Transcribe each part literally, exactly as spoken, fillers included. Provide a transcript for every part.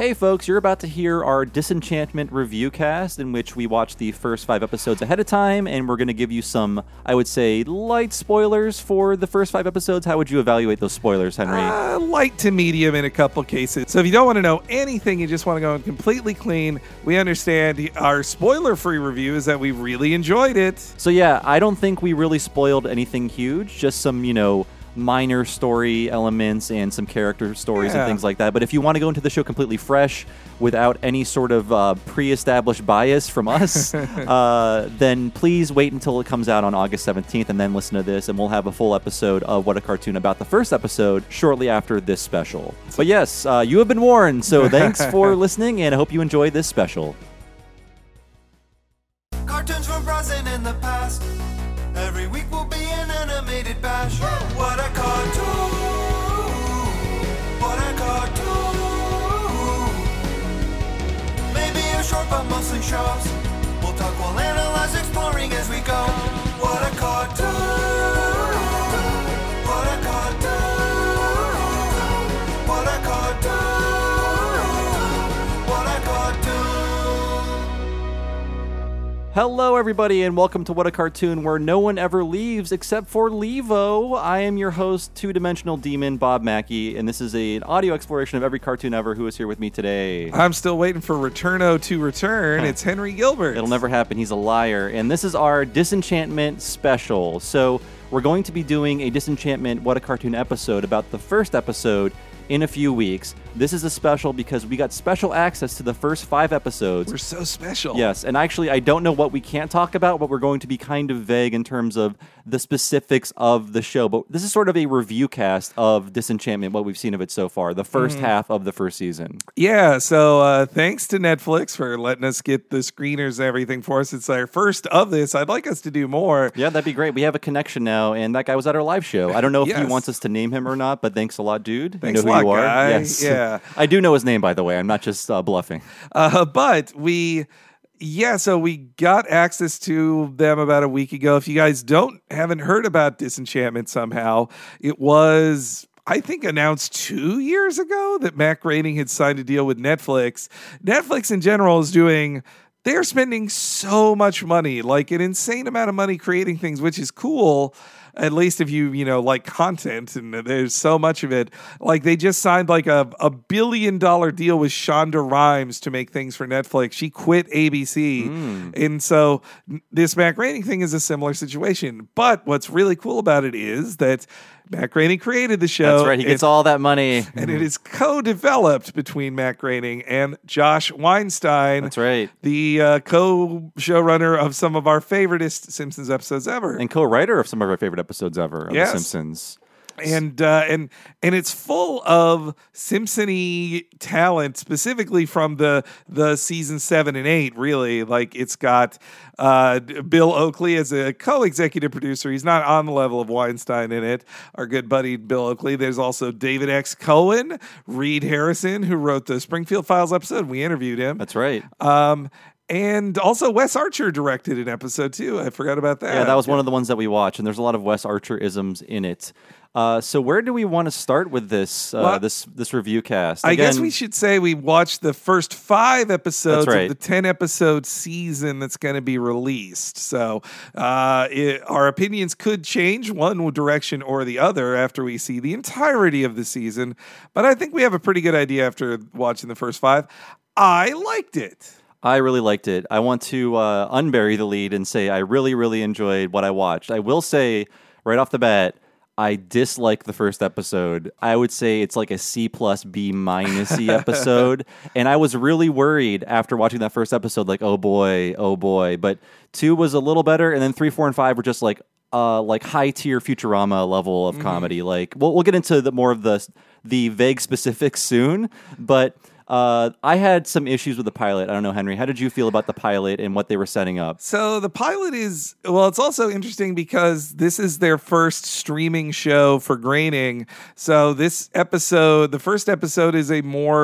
Hey folks, you're about to hear our Disenchantment review cast in which we watch the first five episodes ahead of time, and we're going to give you some, I would say, light spoilers for the first five episodes. How would you evaluate those spoilers, Henry? Uh, light to medium in a couple cases. So if you don't want to know anything, you just want to go completely clean, we understand our spoiler-free review is that we really enjoyed it. So yeah, I don't think we really spoiled anything huge, just some, you know, minor story elements and some character stories yeah. and things like that. But if you want to go into the show completely fresh without any sort of uh, pre-established bias from us, uh, then please wait until it comes out on August seventeenth and then listen to this, and we'll have a full episode of What a Cartoon about the first episode shortly after this special. But yes, uh, you have been warned, so thanks for listening, and I hope you enjoy this special. Cartoons from present in the past. Every week will be an animated bash. What a cartoon! What a cartoon! Maybe a short but mostly shows. We'll talk, we'll analyze, exploring as we go. What a cartoon! What a cartoon! What a cartoon! What a cartoon! Hello, everybody, and welcome to What a Cartoon, where no one ever leaves except for Levo. I am your host, two-dimensional demon, Bob Mackey, and this is a, an audio exploration of every cartoon ever. Who is here with me today? I'm still waiting for Returno to return. It's Henry Gilbert. It'll never happen. He's a liar. And this is our Disenchantment special. So we're going to be doing a Disenchantment What a Cartoon episode about the first episode in a few weeks. This is a special because we got special access to the first five episodes. We're so special. Yes, and actually I don't know what we can't talk about, but we're going to be kind of vague in terms of the specifics of the show. But this is sort of a review cast of Disenchantment, what we've seen of it so far, the first mm-hmm. half of the first season. Yeah, so uh, thanks to Netflix for letting us get the screeners and everything for us. It's our first of this. I'd like us to do more. Yeah, that'd be great. We have a connection now, and that guy was at our live show. I don't know if yes. he wants us to name him or not, but thanks a lot, dude. Thanks you know a who lot, you are. guy. Yes. Yeah. I do know his name, by the way. I'm not just uh, bluffing. Uh, but we... Yeah, so we got access to them about a week ago. If you guys don't haven't heard about Disenchantment somehow, it was, I think, announced two years ago that Matt Groening had signed a deal with Netflix. Netflix in general is doing... They're spending so much money, like an insane amount of money creating things, which is cool. At least if you, you know, like content, and there's so much of it. Like they just signed like a, a billion dollar deal with Shonda Rhimes to make things for Netflix. She quit A B C. Mm. And so this Matt Groening thing is a similar situation. But what's really cool about it is that Matt Groening created the show. That's right. He gets and, all that money. And it is co-developed between Matt Groening and Josh Weinstein. That's right. The uh, co-showrunner of some of our favoriteest Simpsons episodes ever. And co-writer of some of our favorite episodes ever of yes. The Simpsons. And uh, and and it's full of Simpson-y talent, specifically from the the season seven and eight. Really, like it's got uh, Bill Oakley as a co-executive producer. He's not on the level of Weinstein in it. Our good buddy Bill Oakley. There's also David X. Cohen, Reed Harrison, who wrote the Springfield Files episode. We interviewed him. That's right. Um, And also Wes Archer directed an episode too. I forgot about that. Yeah, that was yeah. one of the ones that we watched, and there's a lot of Wes Archer-isms in it. Uh, so where do we want to start with this uh, well, this this review cast? Again, I guess we we should say we watched the first five episodes right. of the ten-episode season that's going to be released. So uh, it, our opinions could change one direction or the other after we see the entirety of the season. But I think we have a pretty good idea after watching the first five. I liked it. I really liked it. I want to uh, unbury the lead and say I really, really enjoyed what I watched. I will say right off the bat, I dislike the first episode. I would say it's like a C plus B minus-y episode. And I was really worried after watching that first episode, like, oh boy, oh boy. But two was a little better, and then three, four, and five were just like uh, like high-tier Futurama level of mm-hmm. comedy. Like we'll we'll get into the more of the the vague specifics soon, but Uh, I had some issues with the pilot. I don't know, Henry. How did you feel about the pilot and what they were setting up? So the pilot is, well, it's also interesting because this is their first streaming show for Groening. So this episode, the first episode is a more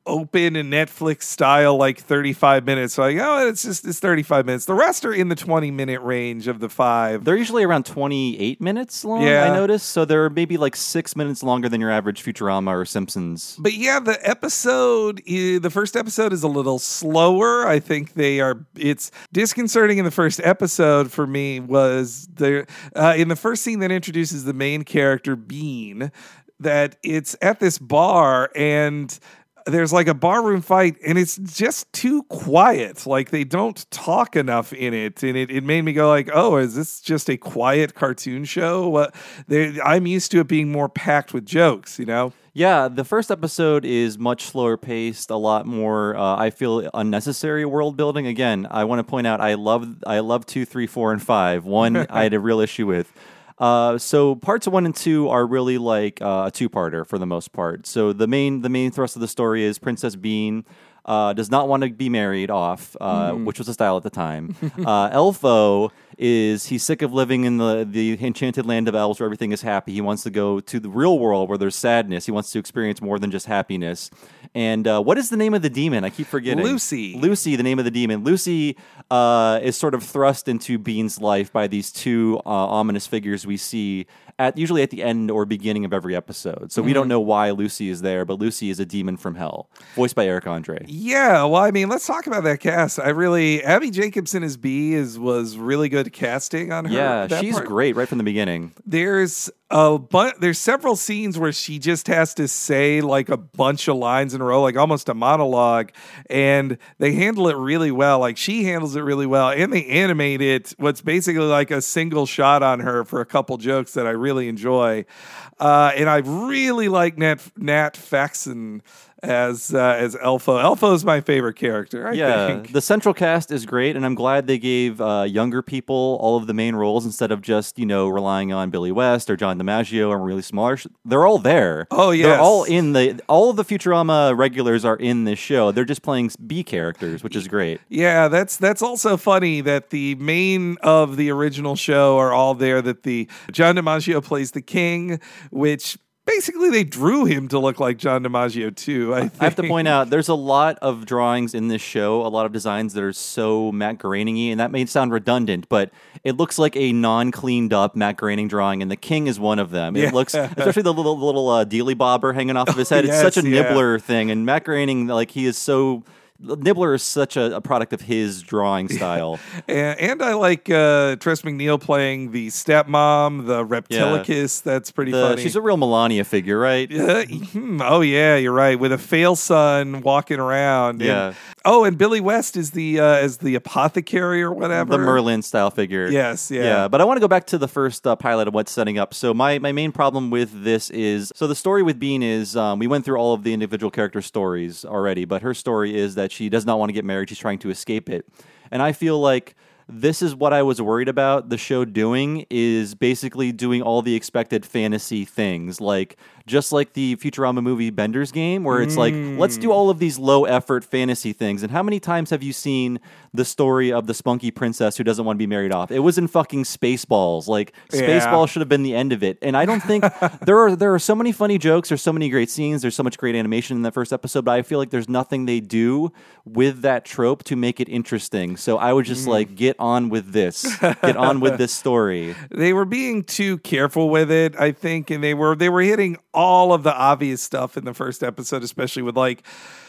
open and Netflix style, like thirty-five minutes. So like, oh, it's just it's thirty-five minutes. The rest are in the twenty minute range of the five. They're usually around twenty-eight minutes long, Yeah. I noticed. So they're maybe like six minutes longer than your average Futurama or Simpsons. But yeah, the episode, i- the first episode is a little slower. I think they are, it's disconcerting in the first episode for me was there, uh, in the first scene that introduces the main character, Bean, that it's at this bar and there's like a barroom fight and it's just too quiet. Like they don't talk enough in it. And it, it made me go like, oh, is this just a quiet cartoon show? What they, I'm used to it being more packed with jokes, you know? Yeah, the first episode is much slower paced, a lot more, uh, I feel, unnecessary world building. Again, I want to point out I love I love two, three, four, and five. One I had a real issue with. Uh, so parts one and two are really like uh, a two-parter for the most part. So the main the main thrust of the story is Princess Bean uh, does not want to be married off, uh, Mm. which was a style at the time. uh, Elfo is he's sick of living in the the enchanted land of elves where everything is happy. He wants to go to the real world where there's sadness. He wants to experience more than just happiness. And uh, what is the name of the demon? I keep forgetting. Lucy. Lucy, the name of the demon. Lucy uh, is sort of thrust into Bean's life by these two uh, ominous figures we see at usually at the end or beginning of every episode. So we don't know why Lucy is there, but Lucy is a demon from hell, voiced by Eric Andre. Yeah, well, I mean, let's talk about that cast. I really, Abby Jacobson as Bee is was really good casting on her. Yeah, that she's part. great right from the beginning. There's a bu- there's several scenes where she just has to say like a bunch of lines in a row, like almost a monologue, and they handle it really well. Like she handles it really well, and they animate it. What's basically like a single shot on her for a couple jokes that I really enjoy, uh, and I really like Nat Nat Faxon as uh, as Elfo. Elfo is my favorite character. I yeah, think. the central cast is great, and I'm glad they gave uh, younger people all of the main roles instead of just you know relying on Billy West or John DiMaggio or really smaller. Sh- They're all there. Oh, they're yes. all in the. All of the Futurama regulars are in this show. They're just playing B characters, which is great. Yeah, that's that's also funny that the main of the original show are all there. That the John DiMaggio plays the king, which basically they drew him to look like John DiMaggio too. I, think. I have to point out, there's a lot of drawings in this show, a lot of designs that are so Matt Groening-y, and that may sound redundant, but it looks like a non-cleaned up Matt Groening drawing, and the king is one of them. Yeah. It looks, especially the little little uh, dealy bobber hanging off of his head. Oh, It's such a yes, yeah. nibbler thing, and Matt Groening, like he is so. Nibbler is such a, a product of his drawing style. And, and I like uh, Tress MacNeille playing the stepmom, the Reptilicus. That's pretty The- funny. she's a real Melania figure, right? Uh, hmm, oh yeah, you're right. With a fail son walking around. And- Yeah. oh, and Billy West is the uh, is the apothecary or whatever. The Merlin style figure. Yes, yeah. Yeah, but I want to go back to the first uh, pilot of what's setting up. So my, my main problem with this is, so the story with Bean is, um, we went through all of the individual character stories already, but her story is that she does not want to get married. She's trying to escape it. And I feel like this is what I was worried about the show doing, is basically doing all the expected fantasy things, like just like the Futurama movie Bender's Game, where it's like, let's do all of these low effort fantasy things. And how many times have you seen the story of the spunky princess who doesn't want to be married off? It was in fucking Spaceballs. Like Yeah. Spaceballs should have been the end of it. And I don't think there are there are so many funny jokes, there's so many great scenes, there's so much great animation in that first episode, but I feel like there's nothing they do with that trope to make it interesting. So I would just like get on with this. Get on with this story. They were being too careful with it, I think, and they were they were hitting all of the obvious stuff in the first episode, especially with like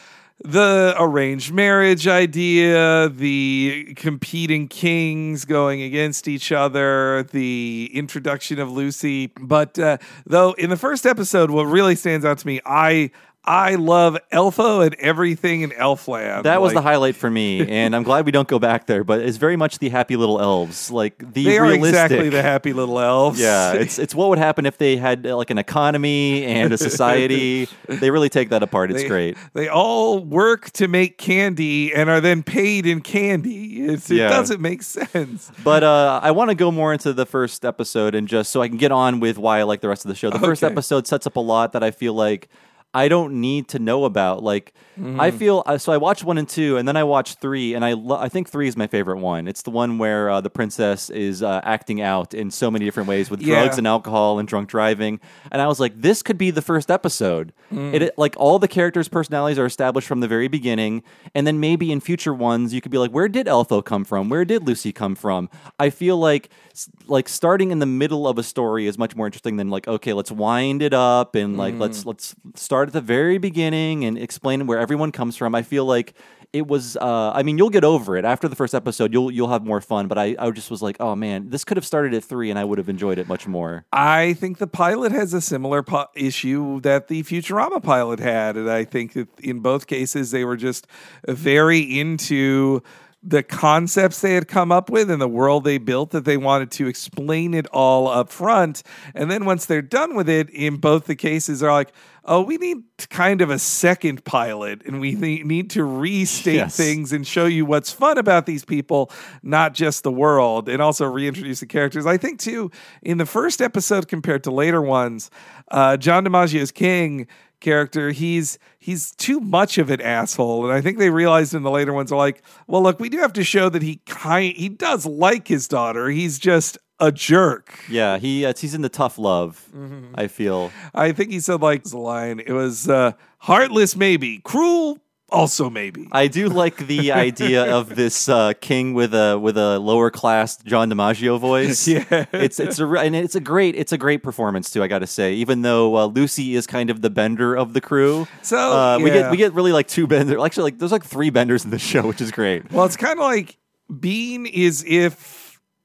the arranged marriage idea, the competing kings going against each other, the introduction of Lucy. But uh, though in the first episode, what really stands out to me, I I love Elfo and everything in Elfland. That was Like, the highlight for me, and I'm glad we don't go back there, but it's very much the happy little elves. Like the they are realistic. exactly the happy little elves. Yeah, it's it's what would happen if they had uh, like an economy and a society. They really take that apart. It's They- great. They all work to make candy and are then paid in candy. It's, it Yeah. doesn't make sense. But uh, I want to go more into the first episode and just so I can get on with why I like the rest of the show. The first Okay. episode sets up a lot that I feel like I don't need to know about. Like, mm. I feel uh, so. I watched one and two, and then I watched three, and I lo- I think three is my favorite one. It's the one where uh, the princess is uh, acting out in so many different ways with yeah. drugs and alcohol and drunk driving. And I was like, this could be the first episode. Mm. It, it like all the characters' personalities are established from the very beginning, and then maybe in future ones you could be like, where did Elfo come from? Where did Lucy come from? I feel like like starting in the middle of a story is much more interesting than like, okay, let's wind it up and like mm. let's let's start at the very beginning and explain where everyone comes from. I feel like it was uh, I mean, you'll get over it after the first episode. You'll you'll have more fun. But I, I just was like, oh man, this could have started at three, and I would have enjoyed it much more. I think the pilot has a similar po- issue that the Futurama pilot had, and I think that in both cases they were just very into the concepts they had come up with and the world they built, that they wanted to explain it all up front. And then once they're done with it, in both the cases are like, oh, we need kind of a second pilot, and we th- need to restate yes. things and show you what's fun about these people, not just the world, and also reintroduce the characters. I think, too, in the first episode compared to later ones, uh, John DiMaggio's King character, he's he's too much of an asshole, and I think they realized in the later ones are like, well, look, we do have to show that he kind he does like his daughter. He's just a jerk. Yeah, he uh, he's in the tough love. Mm-hmm. I feel. I think he said like the line. It was uh, heartless, maybe cruel. Also, maybe. I do like the idea of this uh, king with a with a lower class John DiMaggio voice. yeah, it's it's a and it's a great it's a great performance too. I got to say, even though uh, Lucy is kind of the bender of the crew, so uh, yeah. we get we get really like two benders. Actually, like there's like three benders in the show, which is great. Well, it's kind of like Bean is if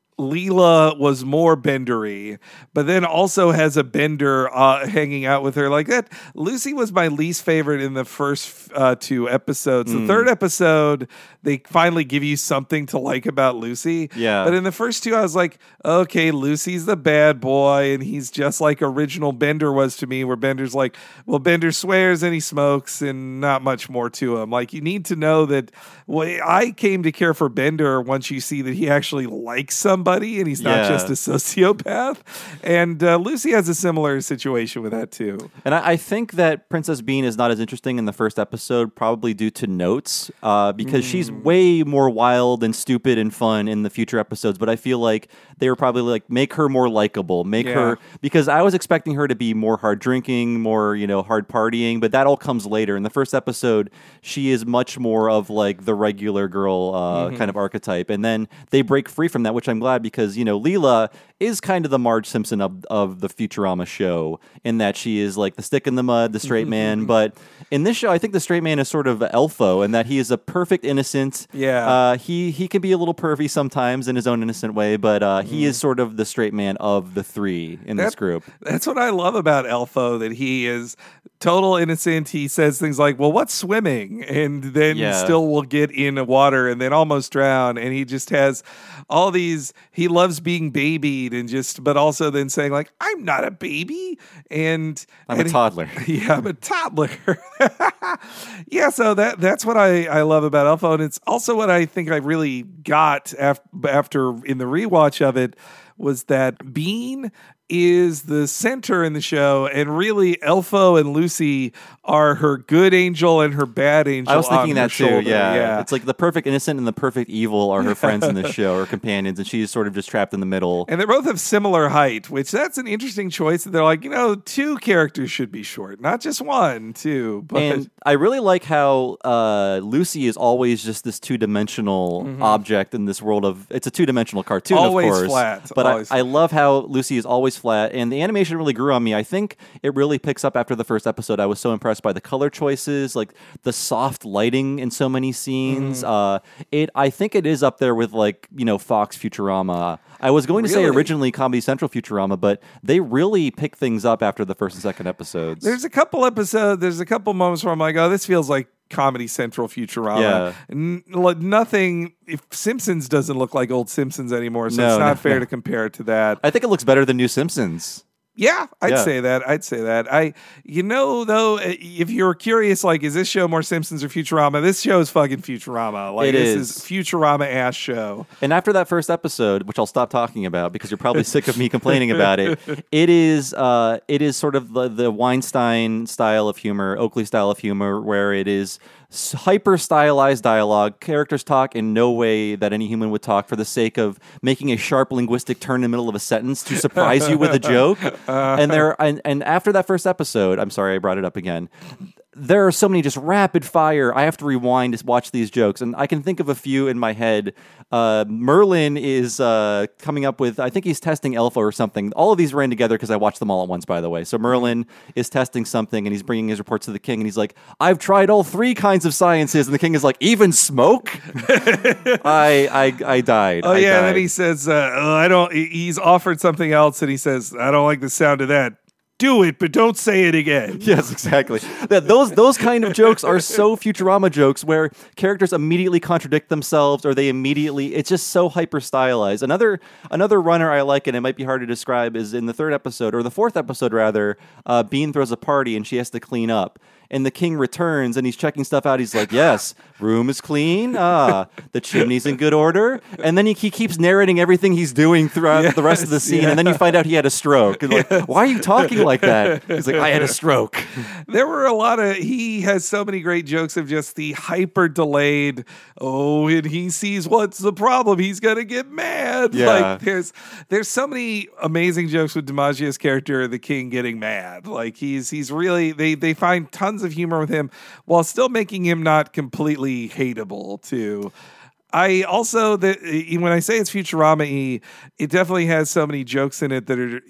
Leela was more bendery, but then also has a bender uh, hanging out with her like that. Lucy was my least favorite in the first uh, two episodes. Mm. The third episode, they finally give you something to like about Lucy. Yeah. But in the first two, I was like, okay, Lucy's the bad boy, and he's just like original Bender was to me, where Bender's like, well, Bender swears and he smokes, and not much more to him. Like, you need to know that. Well, I came to care for Bender once you see that he actually likes somebody. And he's not yeah. just a sociopath. And uh, Lucy has a similar situation with that too. And I, I think that Princess Bean is not as interesting in the first episode, probably due to notes, uh, because mm. she's way more wild and stupid and fun in the future episodes. But I feel like they were probably like, make her more likable, make yeah. her, because I was expecting her to be more hard drinking, more, you know, hard partying, but that all comes later. In the first episode, she is much more of like the regular girl uh, mm-hmm. kind of archetype. And then they break free from that, which I'm glad, because, you know, Leela is kind of the Marge Simpson of, of the Futurama show, in that she is like the stick in the mud, the straight man. But in this show, I think the straight man is sort of Elfo, and that he is a perfect innocent. Yeah. Uh, he, he can be a little pervy sometimes in his own innocent way, but uh, he is sort of the straight man of the three in that, this group. That's what I love about Elfo, that he is total innocent. He says things like, well, what's swimming? And then yeah. still will get in the water and then almost drown. And he just has all these, he loves being babied and just, but also then saying like, I'm not a baby. And I'm and a toddler. He, yeah, I'm a toddler. yeah. So that, that's what I, I love about Elfo. And it's also what I think I really got after, after in the rewatch of it, was that Bean is the center in the show, and really Elfo and Lucy are her good angel and her bad angel. I was thinking that too. Shoulder. Yeah. yeah, it's like the perfect innocent and the perfect evil are her friends in the show, or companions, and she's sort of just trapped in the middle. And they both have similar height, which that's an interesting choice. They're like, you know, two characters should be short, not just one, too. But and I really like how uh, Lucy is always just this two-dimensional mm-hmm. object in this world of. It's a two-dimensional cartoon, always of course, flat. But always I, I love how Lucy is always flat, and the animation really grew on me. I think it really picks up after the first episode. I was so impressed by the color choices, like the soft lighting in so many scenes. Mm. Uh, it, I think it is up there with like, you know, Fox Futurama. I was going to really? say originally Comedy Central Futurama, but they really pick things up after the first and second episodes. There's a couple episodes, there's a couple moments where I'm like, oh, this feels like Comedy Central Futurama. Yeah. N- nothing, if Simpsons doesn't look like old Simpsons anymore, so no, it's not no, fair no. to compare it to that. I think it looks better than New Simpsons. Yeah, I'd Yeah. say that. I'd say that. I, you know, though, if you're curious, like, is this show more Simpsons or Futurama? This show is fucking Futurama. Like, It this is. is Futurama ass show. And after that first episode, which I'll stop talking about because you're probably sick of me complaining about it, it is uh, it is sort of the, the Weinstein style of humor, Oakley style of humor, where it is hyper stylized dialogue. Characters talk in no way that any human would talk for the sake of making a sharp linguistic turn in the middle of a sentence to surprise you with a joke. And there, and, and after that first episode, I'm sorry I brought it up again. There are so many just rapid fire. I have to rewind to watch these jokes, and I can think of a few in my head. Uh, Merlin is uh, coming up with, I think he's testing Elfo or something. All of these ran together because I watched them all at once, by the way. So Merlin is testing something, and he's bringing his reports to the king, and he's like, "I've tried all three kinds of sciences," and the king is like, "Even smoke?" I, I I died. Oh I yeah, and died. then he says, uh, oh, "I don't." he- He's offered something else, and he says, "I don't like the sound of that. Do it, but don't say it again." Yes, exactly. That those those kind of jokes are so Futurama jokes where characters immediately contradict themselves or they immediately it's just so hyper stylized. Another another runner I like, and it might be hard to describe, is in the third episode or the fourth episode rather. Uh, Bean throws a party and she has to clean up. And the king returns and he's checking stuff out. He's like, "Yes, room is clean. Ah, the chimney's in good order." And then he, he keeps narrating everything he's doing throughout the rest of the Yes, scene. yeah. And then you find out he had a stroke. And like, why are you talking like that? He's like, "I had a stroke." There were a lot of, he has so many great jokes of just the hyper delayed, oh, and he sees what's the problem. He's going to get mad. Yeah. Like there's, there's so many amazing jokes with DiMaggio's character, the king, getting mad. Like he's, he's really, they, they find tons of humor with him while still making him not completely hateable too. I also, the, when I say it's Futurama-y, it definitely has so many jokes in it that are,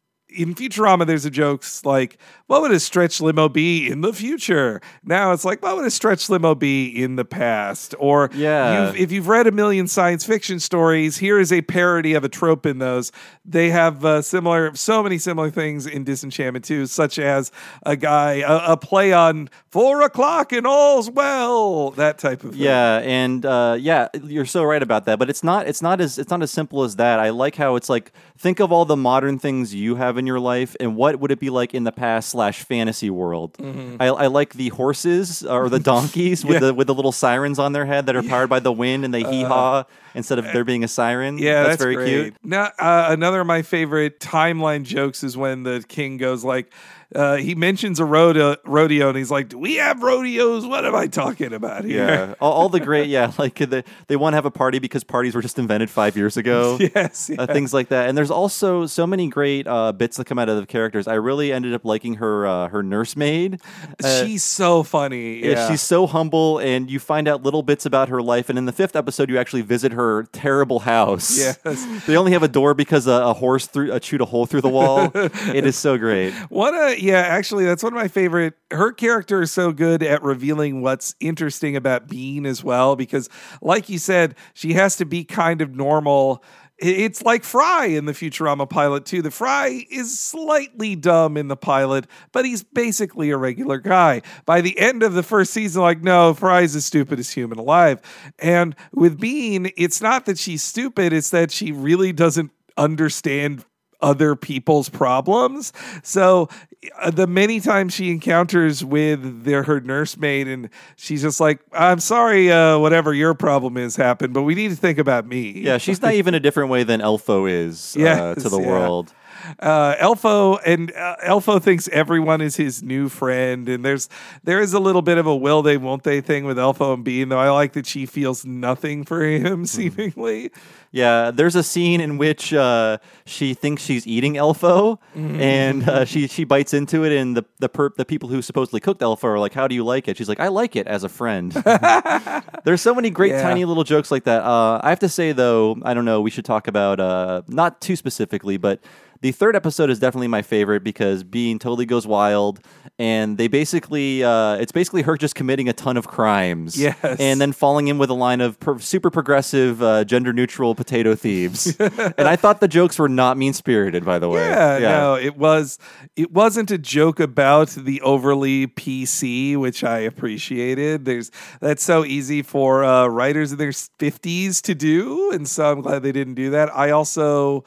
in Futurama, there's a jokes like, what would a stretch limo be in the future? Now it's like, what would a stretch limo be in the past? Or Yeah. you've, if you've read a million science fiction stories, here is a parody of a trope in those. They have uh, similar, so many similar things in Disenchantment too, such as a guy, a, a play on four o'clock and all's well, that type of thing. Yeah, and uh, yeah, you're so right about that. But it's not it's not as it's not as simple as that. I like how it's like, think of all the modern things you have in your life, and what would it be like in the past slash fantasy world? Mm-hmm. I, I like the horses or the donkeys with Yeah. the with the little sirens on their head that are powered by the wind, and they hee haw instead of there being a siren. Uh, Yeah, that's, very great. cute. Now, uh, another of my favorite timeline jokes is when the king goes like, uh, he mentions a rodeo, rodeo, and he's like, "Do we have rodeos? What am I talking about here?" Yeah, all, all the great yeah, like they they want to have a party because parties were just invented five years ago. Yes, yeah. Uh, things like that. And there's also so many great uh, bits that come out of the characters. I really ended up liking her uh, her nursemaid. Uh, She's so funny. yeah, Yeah, she's so humble, and you find out little bits about her life. And in the fifth episode, you actually visit her terrible house. Yes. They only have a door because a, a horse threw, uh, chewed a hole through the wall. It is so great. One of yeah, actually, that's one of my favorite. Her character is so good at revealing what's interesting about Bean as well, because, like you said, she has to be kind of normal. It's like Fry in the Futurama pilot too. The Fry is slightly dumb in the pilot, but he's basically a regular guy. By the end of the first season, like, no, Fry's the stupidest human alive. And with Bean, it's not that she's stupid; it's that she really doesn't understand other people's problems. So uh, the many times she encounters with their her nursemaid, and she's just like, "I'm sorry, uh, whatever your problem is happened, but we need to think about me." Yeah, she's naive in a different way than Elfo is uh, Yes, to the yeah. world. uh, Elfo and uh, Elfo thinks everyone is his new friend, and there's there is a little bit of a will they won't they thing with Elfo and Bean. Though I like that she feels nothing for him seemingly. Yeah, there's a scene in which uh, she thinks she's eating Elfo, and uh, she she bites into it, and the the, per- the people who supposedly cooked Elfo are like, "How do you like it?" She's like, "I like it as a friend." There's so many great Yeah. tiny little jokes like that. Uh, I have to say though, I don't know. We should talk about uh, not too specifically, but the third episode is definitely my favorite because Bean totally goes wild, and they basically uh, it's basically her just committing a ton of crimes, Yes. and then falling in with a line of per- super progressive, uh, gender neutral potato thieves. And I thought the jokes were not mean spirited, by the way. Yeah, no, it was. It wasn't a joke about the overly P C, which I appreciated. There's that's so easy for uh, writers in their fifties to do, and so I'm glad they didn't do that. I also.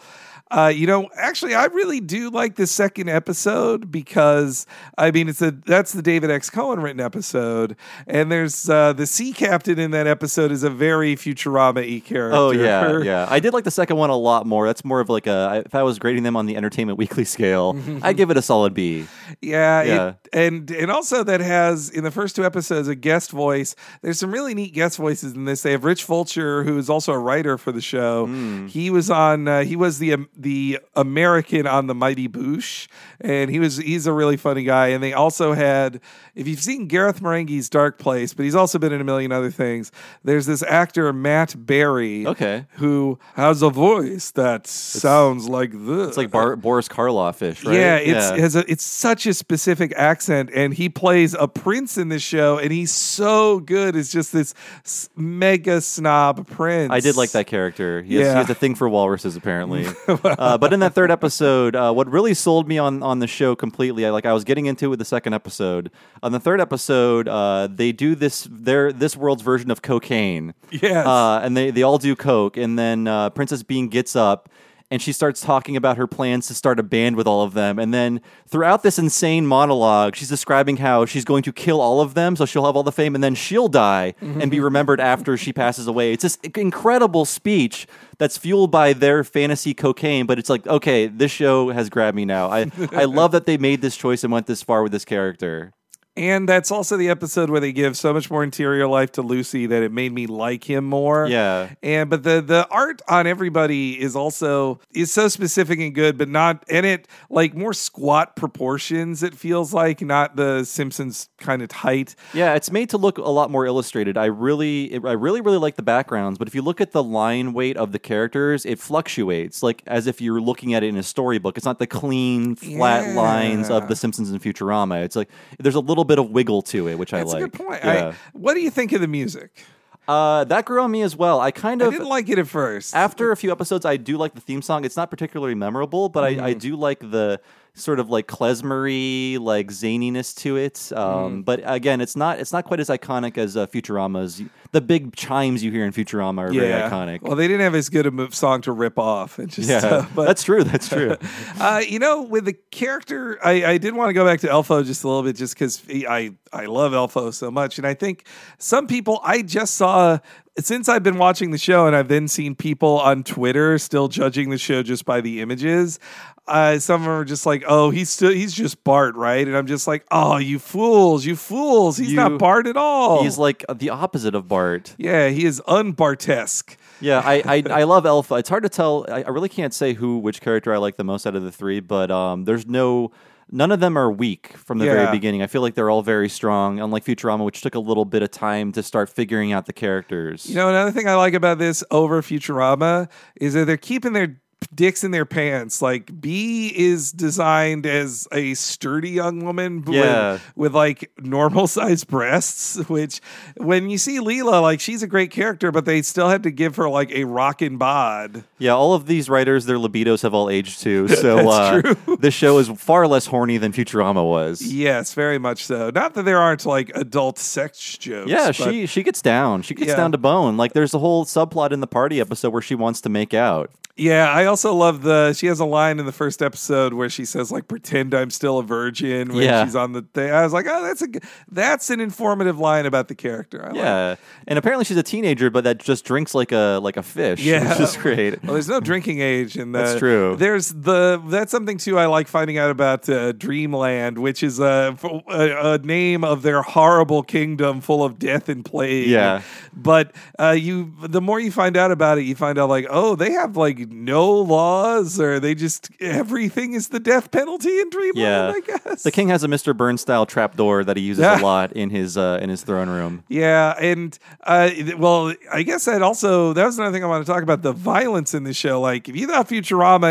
Uh, you know, actually, I really do like the second episode because I mean, it's a that's the David X. Cohen written episode, and there's uh, the sea captain in that episode is a very Futurama-y character. Oh yeah, yeah. I did like the second one a lot more. That's more of like a. If I was grading them on the Entertainment Weekly scale, I'd give it a solid B. Yeah, Yeah. It, and and also that has in the first two episodes a guest voice. There's some really neat guest voices in this. They have Rich Fulcher, who is also a writer for the show. Hmm. He was on. Uh, he was the um, the American on the Mighty Boosh, and he was he's a really funny guy. And they also had, if you've seen Gareth Marenghi's Dark Place, but he's also been in a million other things. There's this actor Matt Berry, Okay. who has a voice that sounds like this. It's like Bar- Boris Karloff-ish, right? Yeah, it's Has a, it's such a specific accent, and he plays a prince in this show, and he's so good. It's just this s- mega snob prince. I did like that character. He has, Yeah. he has a thing for walruses, apparently. uh, but in that third episode, uh, what really sold me on, on the show completely, I like I was getting into it with the second episode. On the third episode, uh, they do this their this world's version of cocaine. Yes. Uh, and they, they all do coke, and then uh, Princess Bean gets up, and she starts talking about her plans to start a band with all of them. And then throughout this insane monologue, she's describing how she's going to kill all of them, so she'll have all the fame, and then she'll die and be remembered after she passes away. It's this incredible speech that's fueled by their fantasy cocaine, but it's like, okay, this show has grabbed me now. I, I love that they made this choice and went this far with this character. And that's also the episode where they give so much more interior life to Lucy that it made me like him more. Yeah. And but the the art on everybody is also is so specific and good, but not and it like more squat proportions, it feels like, not the Simpsons kind of height. Yeah, it's made to look a lot more illustrated. I really, it, I really, really like the backgrounds. But if you look at the line weight of the characters, it fluctuates, like as if you're looking at it in a storybook. It's not the clean, flat Yeah. lines of the Simpsons and Futurama. It's like there's a little bit of wiggle to it, which That's I like. a good point. Yeah. I, what do you think of the music? Uh, that grew on me as well. I kind I of didn't like it at first. after a few episodes, I do like the theme song. It's not particularly memorable, but I, I do like the sort of like klezmery, like zaniness to it. Um, But again, it's not it's not quite as iconic as uh, Futurama's. The big chimes you hear in Futurama are very iconic. Well, they didn't have as good a mo- song to rip off. And just, yeah, uh, but that's true. That's true. Uh, you know, with the character, I, I did want to go back to Elfo just a little bit, just because I I love Elfo so much, and I think some people I just saw. Since I've been watching the show, and I've then seen people on Twitter still judging the show just by the images. Uh, some of them are just like, "Oh, he's still he's just Bart, right?" And I'm just like, "Oh, you fools, you fools! He's You- not Bart at all. He's like the opposite of Bart. yeah, he is un-Bartesque." Yeah, I, I I love Elfa. It's hard to tell. I, I really can't say who which character I like the most out of the three, but um, there's no. None of them are weak from the Yeah. very beginning. I feel like they're all very strong, unlike Futurama, which took a little bit of time to start figuring out the characters. You know, another thing I like about this over Futurama is that they're keeping their dicks in their pants. Like, B is designed as a sturdy young woman Yeah. with, with like normal sized breasts, which when you see Leela, like she's a great character, but they still had to give her like a rockin' bod. Yeah, all of these writers, their libidos have all aged too. So That's uh, true. this show is far less horny than Futurama was. Yes, very much so. Not that there aren't like adult sex jokes. Yeah, but- she she gets down. She gets Yeah. down to bone. Like there's a whole subplot in the party episode where she wants to make out. Yeah, I also love the. She has a line in the first episode where she says, "Like, pretend I'm still a virgin." When Yeah. she's on the thing, I was like, "Oh, that's a g- that's an informative line about the character." I like. Yeah, and apparently she's a teenager, but that just drinks like a like a fish. Yeah. which is great. Well, there's no drinking age in that. That's true. There's the that's something too I like finding out about uh, Dreamland, which is a, a a name of their horrible kingdom full of death and plague. Yeah. But uh, you the more you find out about it, you find out like, oh, they have like no laws, or they just everything is the death penalty in Dreamland. Yeah, I guess the king has a Mister Burns style trapdoor that he uses Yeah. a lot in his uh, in his throne room. Yeah, and uh, well, I guess that also that was another thing I want to talk about, the violence in the show. Like, if you thought Futurama and the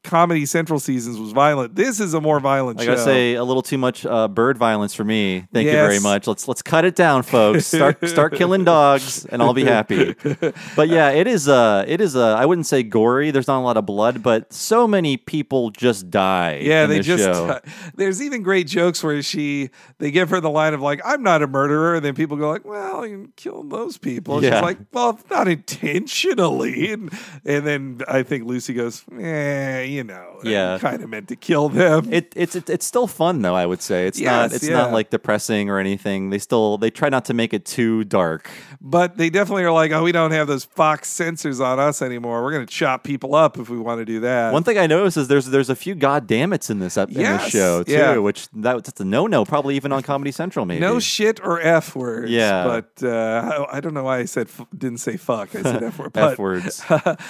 Comedy Central seasons was violent. This is a more violent I show. gotta say, a little too much uh, bird violence for me. Thank you Yes. very much. Let's let's cut it down, folks. Start start killing dogs, and I'll be happy. But yeah, it is. Uh, it is. Uh, I wouldn't say gory. There's not a lot of blood, but so many people just die. Yeah, in they this just. show. Uh, there's even great jokes where she they give her the line of like, "I'm not a murderer," and then people go like, "Well, you killed those people." And Yeah. she's like, "Well, not intentionally," and, and then I think Lucy goes, "Eh, you know, Yeah. kind of meant to kill them." It, it's it, it's still fun though. I would say it's not Yes, it's yeah. not like depressing or anything. They still they try not to make it too dark. But they definitely are like, "Oh, we don't have those Fox censors on us anymore. We're going to chop people up if we want to do that." One thing I noticed is there's there's a few goddammits in this ep- in Yes, this show too, yeah. which that, that's a no no. Probably even on Comedy Central maybe. No shit or F words. Yeah. But uh, I I don't know why I said f- didn't say fuck. I said F word. But, F words.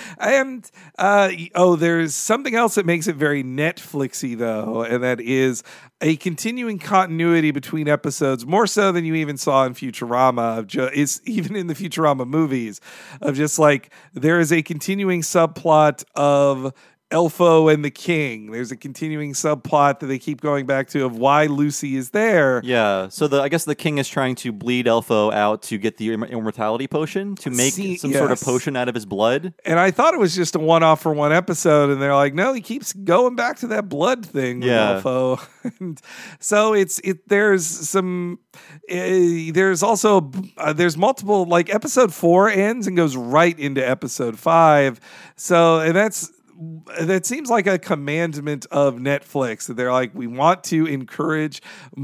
and uh, oh, there's something else that makes it very Netflixy though, and that is a continuing continuity between episodes, more so than you even saw in Futurama. Of ju- is even in the Futurama movies, of just like there is a continuing subplot of Elfo and the King. There's a continuing subplot that they keep going back to of why Lucy is there. Yeah, so the I guess the king is trying to bleed Elfo out to get the imm- immortality potion to make See, some sort of yes. potion out of his blood. And I thought it was just a one-off for one episode, and they're like, no, he keeps going back to that blood thing with Yeah. Elfo. And so it's it. There's some. Uh, there's also uh, there's multiple like episode four ends and goes right into episode five. So and that's. That seems like a commandment of Netflix that they're like, we want to encourage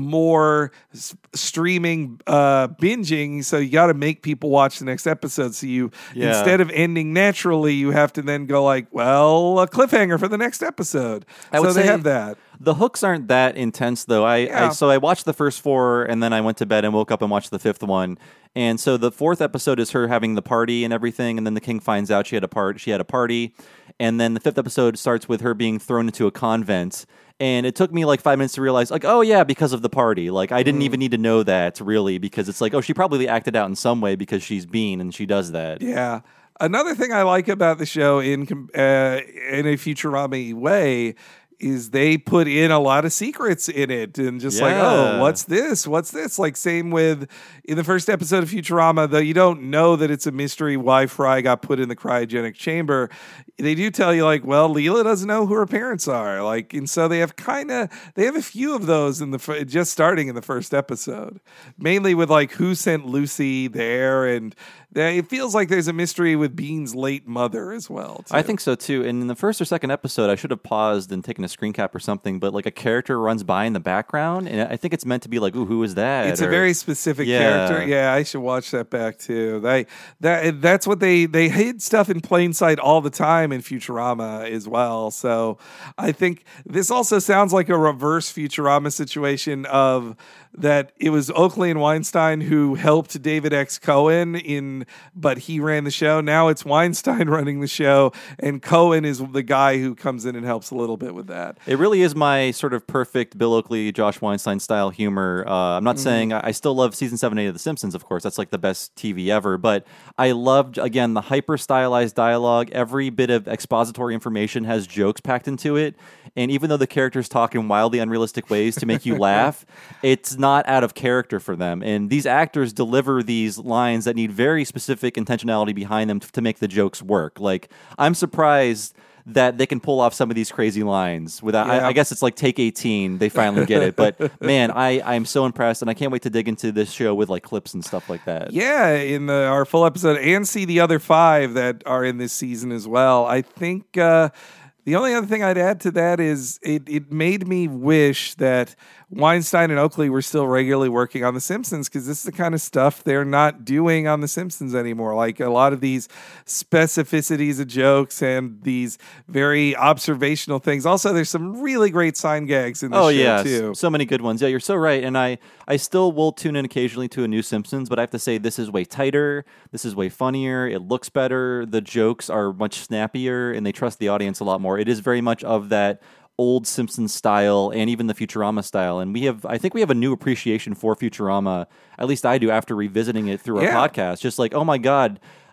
more s- streaming uh, binging. So you got to make people watch the next episode. So you, Yeah. instead of ending naturally, you have to then go like, well, a cliffhanger for the next episode. I so would they say- have that. The hooks aren't that intense though. I, Yeah. I so I watched the first four and then I went to bed and woke up and watched the fifth one. And so the fourth episode is her having the party and everything, and then the king finds out she had a part she had a party. And then the fifth episode starts with her being thrown into a convent. And it took me like five minutes to realize, like, oh yeah, because of the party. Like I Mm. didn't even need to know that really, because it's like, oh, she probably acted out in some way because she's Bean and she does that. Yeah. Another thing I like about the show in com- uh, in a Futurama way is they put in a lot of secrets in it and just like, Yeah. oh, what's this? What's this? Like same with in the first episode of Futurama, though you don't know that it's a mystery why Fry got put in the cryogenic chamber. They do tell you like, well, Leela doesn't know who her parents are. Like, and so they have kind of, they have a few of those in the, fir- just starting in the first episode, mainly with like who sent Lucy there. And they, it feels like there's a mystery with Bean's late mother as well. I too. think so too. And in the first or second episode, I should have paused and taken a screen cap or something, but like a character runs by in the background, and I think it's meant to be like, ooh, who is that? It's a Or- very specific Yeah. character. Yeah, I should watch that back too. They that that's what they they hid stuff in plain sight all the time in Futurama as well. So I think this also sounds like a reverse Futurama situation of that it was Oakley and Weinstein who helped David X. Cohen in, but he ran the show. Now it's Weinstein running the show, and Cohen is the guy who comes in and helps a little bit with that. It really is my sort of perfect Bill Oakley, Josh Weinstein style humor. Uh, I'm not saying I I still love season seven, eight of The Simpsons, of course. That's like the best T V ever. But I loved, again, the hyper stylized dialogue. Every bit of expository information has jokes packed into it. And even though the characters talk in wildly unrealistic ways to make you laugh, it's not out of character for them. And these actors deliver these lines that need very specific intentionality behind them to, to make the jokes work. Like, I'm surprised that they can pull off some of these crazy lines without, Yeah. I, I guess it's like take eighteen, they finally get it. But man, I, I'm so impressed, and I can't wait to dig into this show with like clips and stuff like that. Yeah, in the, our full episode, and see the other five that are in this season as well. I think uh, the only other thing I'd add to that is it, it made me wish that Weinstein and Oakley were still regularly working on The Simpsons, because this is the kind of stuff they're not doing on The Simpsons anymore. Like a lot of these specificities of jokes and these very observational things. Also, there's some really great sign gags in the Oh show yeah, too. so many good ones. Yeah, you're so right. And I, I still will tune in occasionally to a new Simpsons, but I have to say this is way tighter. This is way funnier. It looks better. The jokes are much snappier, and they trust the audience a lot more. It is very much of that old Simpsons style and even the Futurama style. And we have, I think we have a new appreciation for Futurama. At least I do after revisiting it through our Yeah. podcast. Just like, oh my God,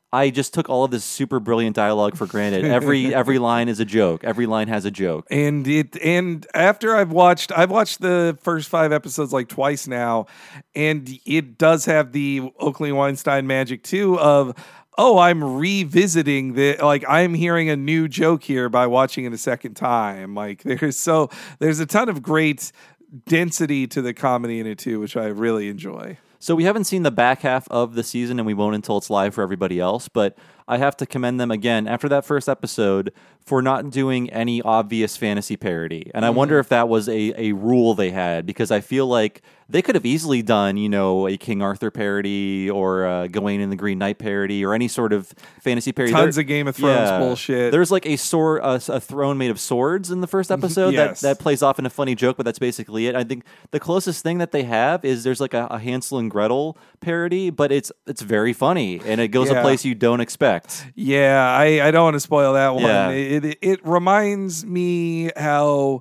I just took all of this super brilliant dialogue for granted. Every every line is a joke. Every line has a joke. And it and after I've watched I've watched the first five episodes like twice now, and it does have the Oakley Weinstein magic too of oh, I'm revisiting the like I'm hearing a new joke here by watching it a second time. Like there's so there's a ton of great density to the comedy in it too, which I really enjoy. So we haven't seen the back half of the season, and we won't until it's live for everybody else, but I have to commend them again after that first episode for not doing any obvious fantasy parody. And I wonder if that was a, a rule they had, because I feel like they could have easily done, you know, a King Arthur parody or a Gawain and the Green Knight parody or any sort of fantasy parody. Tons there, of Game of Thrones yeah, bullshit. There's like a sword, a, a throne made of swords in the first episode Yes. that, that plays off in a funny joke, but that's basically it. I think the closest thing that they have is there's like a, a Hansel and Gretel parody, but it's it's very funny and it goes Yeah. a place you don't expect. Yeah, I, I don't want to spoil that one. Yeah. It, it it reminds me how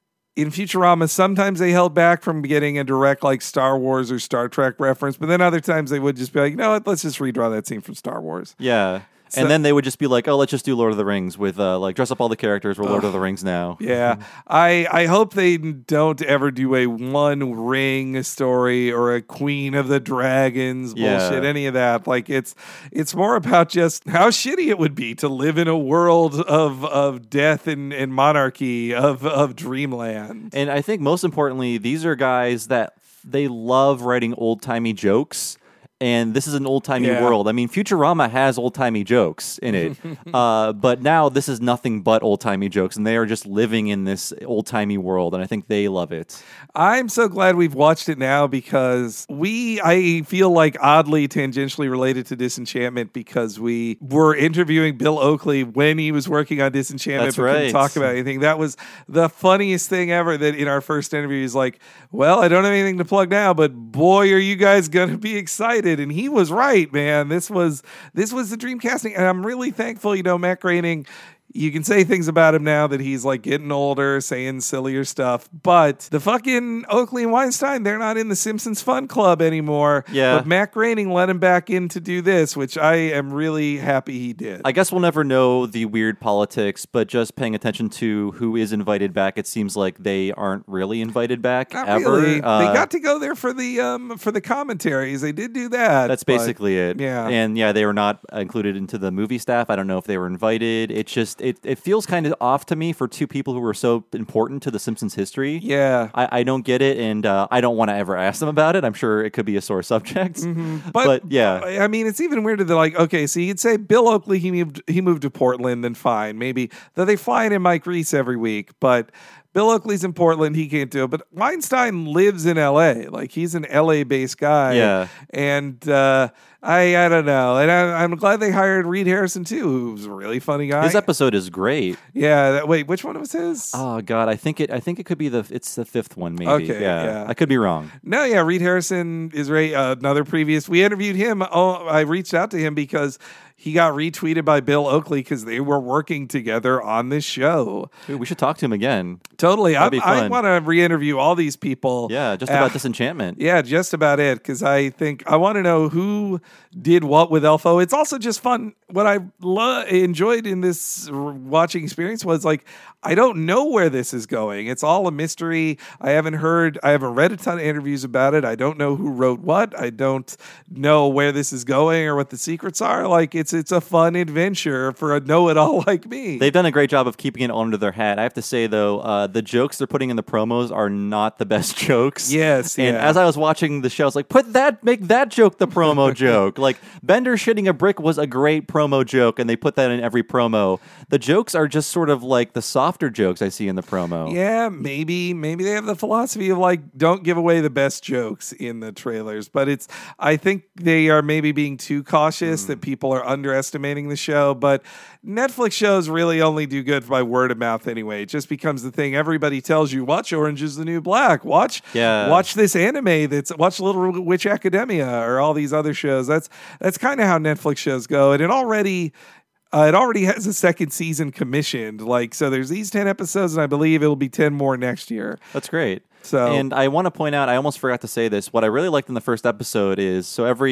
in Futurama sometimes they held back from getting a direct like Star Wars or Star Trek reference, but then other times they would just be like, you know what, let's just redraw that scene from Star Wars. Yeah. So- and then they would just be like, oh, let's just do Lord of the Rings with, uh, like, dress up all the characters. We're Lord of the Rings now. Yeah, I I hope they don't ever do a One Ring story or a Queen of the Dragons Yeah. bullshit, any of that. Like it's it's more about just how shitty it would be to live in a world of of death and, and monarchy of of dreamland. And I think most importantly, these are guys that they love writing old-timey jokes. And this is an old-timey Yeah. world. I mean, Futurama has old-timey jokes in it. uh, but now this is nothing but old-timey jokes. And they are just living in this old-timey world. And I think they love it. I'm so glad we've watched it now because we, I feel like oddly tangentially related to Disenchantment because we were interviewing Bill Oakley when he was working on Disenchantment, That's but couldn't right. talk about anything. That was the funniest thing ever that in our first interview, he's like, well, I don't have anything to plug now, but boy, are you guys going to be excited. And he was right, man. This was, this was the dream casting. And I'm really thankful, you know, Matt Groening, you can say things about him now that he's like getting older, saying sillier stuff, but the fucking Oakley and Weinstein, they're not in the Simpsons Fun Club anymore. Yeah. But Matt Groening let him back in to do this, which I am really happy he did. I guess we'll never know the weird politics, but just paying attention to who is invited back, it seems like they aren't really invited back Not ever. really. Uh, they got to go there for the um for the commentaries. They did do that. That's but- basically it. yeah. And yeah, they were not included into the movie staff. I don't know if they were invited. It's just, it, it feels kind of off to me for two people who were so important to The Simpsons history. Yeah. I, I don't get it, and uh, I don't want to ever ask them about it. I'm sure it could be a sore subject. But, But, yeah. I mean, it's even weirder that like, okay, so you'd say Bill Oakley, he moved, he moved to Portland, then fine, maybe though they fly in Mike Reese every week, but Bill Oakley's in Portland, he can't do it. But Weinstein lives in L A, like he's an L A based guy. Yeah. and uh, I I don't know, and I, I'm glad they hired Reed Harrison too, who's a really funny guy. His episode is great. yeah, that, wait, which one was his? Oh God, I think it. I think it could be the. It's the fifth one, maybe. Okay, yeah. yeah. I could be wrong. No, yeah, Reed Harrison is right. Uh, another previous, we interviewed him. Oh, I reached out to him because he got retweeted by Bill Oakley because they were working together on this show. Dude, we should talk to him again. Totally, I, That'd be I fun. want to re-interview all these people. Yeah, just Uh, about Disenchantment. Yeah, just about it. Because I think I want to know who did what with Elfo. It's also just fun. What I lo- enjoyed in this r- watching experience was like, I don't know where this is going. It's all a mystery. I haven't heard, I haven't read a ton of interviews about it. I don't know who wrote what. I don't know where this is going or what the secrets are. Like, it's it's a fun adventure for a know-it-all like me. They've done a great job of keeping it under their hat. I have to say, though, uh, the jokes they're putting in the promos are not the best jokes. Yes, And yeah. as I was watching the show, I was like, put that, make that joke the promo joke. Like, Bender shitting a brick was a great promo joke, and they put that in every promo. The jokes are just sort of like the softer jokes I see in the promo. Yeah, maybe maybe they have the philosophy of like don't give away the best jokes in the trailers, but it's I think they are maybe being too cautious that people are underestimating the show, but Netflix shows really only do good by word of mouth anyway. It just becomes the thing everybody tells you, watch Orange is the New Black, watch Yeah. watch this anime that's watch Little Witch Academia or all these other shows. That's that's kind of how Netflix shows go, and it already Uh, it already has a second season commissioned. Like, so there's these ten episodes, and I believe it'll be ten more next year. That's great. So- and I want to point out, I almost forgot to say this. What I really liked in the first episode is so every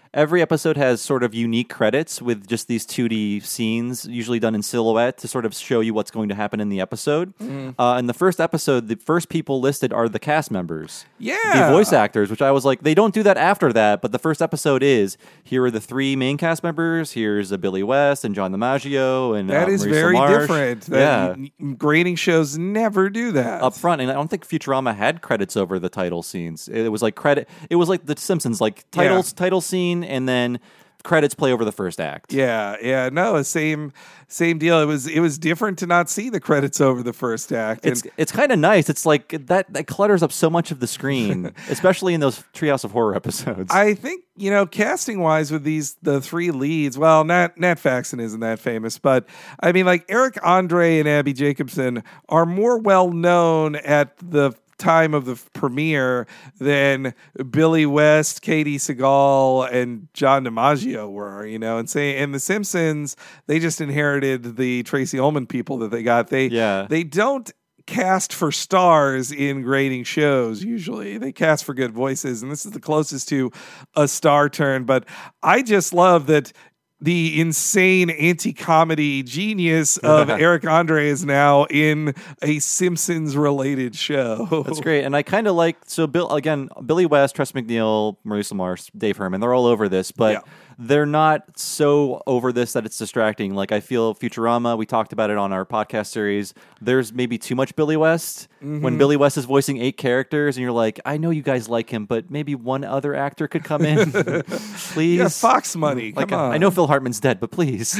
every episode has sort of unique credits with just these two D scenes, usually done in silhouette to sort of show you what's going to happen in the episode. Mm. Uh, in the first episode, the first people listed are the cast members. Yeah. The voice actors, which I was like, they don't do that after that, but the first episode is, here are the three main cast members, here's uh, Billy West and John DiMaggio. And, that uh, is Marisa very Marsh. different. That Yeah. Grading shows never do that. Up front, and I don't think Futurama had credits over the title scenes. It was like credit. It was like The Simpsons, like titles, Yeah. title scene, and then credits play over the first act. Yeah, yeah, no, same, same deal. It was, it was different to not see the credits over the first act. It's And it's kind of nice. It's like that that clutters up so much of the screen, especially in those Treehouse of Horror episodes. I think, you know, casting wise with these the three leads, well, Nat Nat Faxon isn't that famous, but I mean, like Eric Andre and Abby Jacobson are more well known at the time of the premiere than Billy West, Katie Seagal, and John DiMaggio were, you know, and say, and The Simpsons, they just inherited the Tracy Ullman people that they got. They, Yeah. they don't cast for stars in grading shows usually. They cast for good voices, and this is the closest to a star turn. But I just love that the insane anti-comedy genius of Eric Andre is now in a Simpsons-related show. That's great, and I kind of like so Bill again. Billy West, Tress McNeil, Marisa Marsh, Dave Herman. They're all over this, but Yeah. they're not so over this that it's distracting. Like I feel Futurama. We talked about it on our podcast series. There's maybe too much Billy West Mm-hmm. when Billy West is voicing eight characters, and you're like, I know you guys like him, but maybe one other actor could come in, please. Yeah, Fox money. Like Come on. I know Phil Hartman's dead, but please.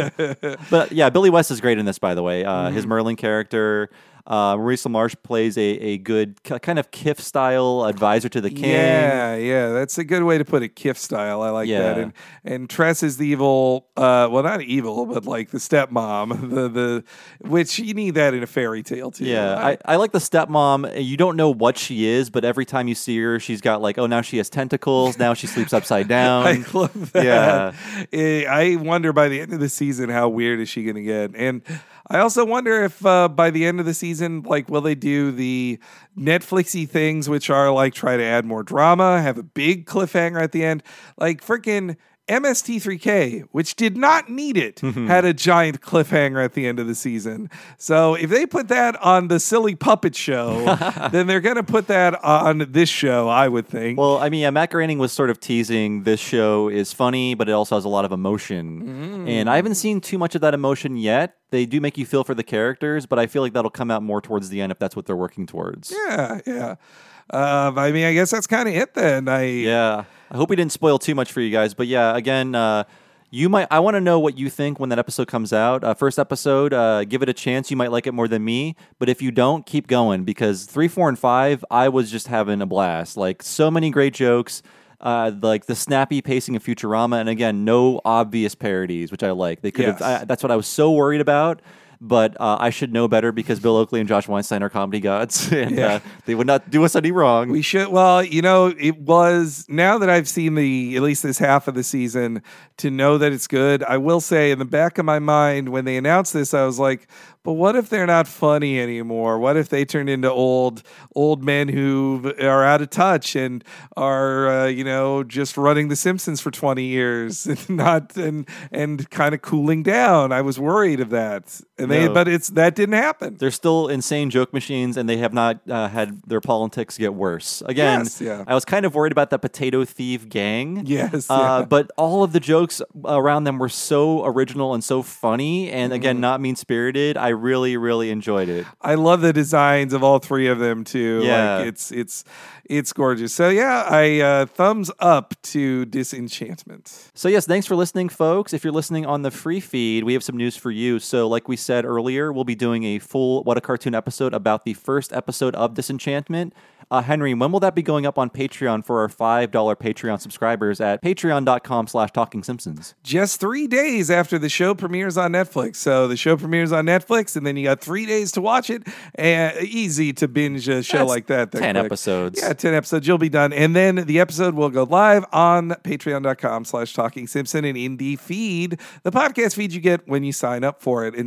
But yeah, Billy West is great in this, by the way. Uh, Mm-hmm. His Merlin character. Uh, Marisa Marsh plays a, a good k- kind of Kif style advisor to the king. Yeah, yeah, that's a good way to put it. Kif style, I like Yeah. that. And and Tress is the evil, uh, well, not evil, but like the stepmom, the the which you need that in a fairy tale too. Yeah, I, I like the stepmom. You don't know what she is, but every time you see her, she's got like, oh, now she has tentacles. Now she sleeps upside down. I love that. Yeah. Eh, I wonder by the end of the season how weird is she going to get, and I also wonder if uh, by the end of the season, like, will they do the Netflixy things, which are like try to add more drama, have a big cliffhanger at the end, like freaking M S T three K, which did not need it, had a giant cliffhanger at the end of the season. So if they put that on the silly puppet show, then they're going to put that on this show, I would think. Well, I mean, yeah, Matt Groening was sort of teasing this show is funny, but it also has a lot of emotion. And I haven't seen too much of that emotion yet. They do make you feel for the characters, but I feel like that'll come out more towards the end if that's what they're working towards. Yeah, yeah. Um, I mean, I guess that's kind of it then. I Yeah. I hope we didn't spoil too much for you guys, but yeah, again, uh, you might. I want to know what you think when that episode comes out. Uh, first episode, uh, give it a chance. You might like it more than me, but if you don't, keep going because three, four, and five, I was just having a blast. Like so many great jokes. Uh, like the snappy pacing of Futurama, and again, no obvious parodies, which I like. They could Yes. have. I, that's what I was so worried about. But uh, I should know better because Bill Oakley and Josh Weinstein are comedy gods, and Yeah. uh, they would not do us any wrong. We should. Well, you know, it was now that I've seen the at least this half of the season to know that it's good. I will say, in the back of my mind, when they announced this, I was like, "But what if they're not funny anymore? What if they turn into old old men who are out of touch and are uh, you know just running The Simpsons for twenty years and not and and kind of cooling down?" I was worried of that, and they No. but it's that didn't happen. They're still insane joke machines, and they have not uh, had their politics get worse. Again, Yes, yeah. I was kind of worried about the potato thief gang. Yes, uh, yeah. but all of the jokes around them were so original and so funny, and again, Mm-hmm. not mean spirited. I really, really enjoyed it. I love the designs of all three of them too. Yeah. Like it's it's it's gorgeous. So yeah, I uh, thumbs up to Disenchantment. So yes, thanks for listening, folks. If you're listening on the free feed, we have some news for you. So like we said earlier, we'll be doing a full What a Cartoon episode about the first episode of Disenchantment. Uh, Henry, when will that be going up on Patreon for our five dollar Patreon subscribers at patreon.com slash talking simpsons? Just three days after the show premieres on Netflix. So the show premieres on Netflix, and then you got three days to watch it. And easy to binge a show That's like that. that ten quick. episodes. Yeah, ten episodes. You'll be done. And then the episode will go live on patreon.com slash talking Simpson and in the feed, the podcast feed you get when you sign up for it. And so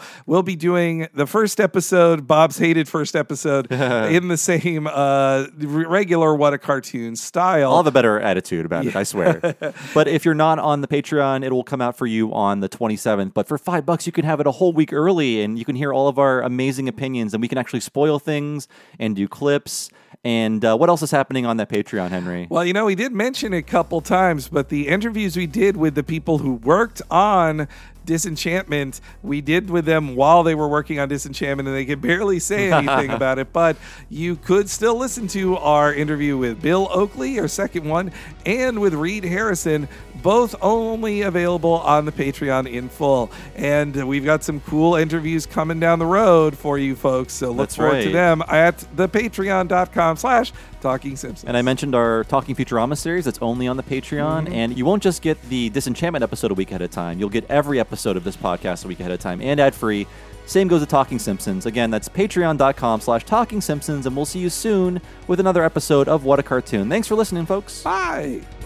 we'll be doing the first episode, Bob's hated first episode, in the same uh, regular What a Cartoon style. I'll have a better attitude about it, I swear. But if you're not on the Patreon, it will come out for you on the twenty-seventh. But for five bucks, you can have it a whole week early, and you can hear all of our amazing opinions, and we can actually spoil things and do clips. And uh, what else is happening on that Patreon, Henry? Well, you know, we did mention it a couple times, but the interviews we did with the people who worked on Disenchantment, we did with them while they were working on Disenchantment, and they could barely say anything about it, but you could still listen to our interview with Bill Oakley, our second one, and with Reed Harrison, both only available on the Patreon in full. And we've got some cool interviews coming down the road for you folks, so look That's forward right. to them at the patreon.com slash Talking Simpsons. And I mentioned our Talking Futurama series that's only on the Patreon, Mm-hmm. and you won't just get the Disenchantment episode a week ahead of time. You'll get every episode of this podcast a week ahead of time, and ad-free. Same goes to Talking Simpsons. Again, that's patreon.com slash Talking Simpsons, and we'll see you soon with another episode of What a Cartoon. Thanks for listening, folks. Bye!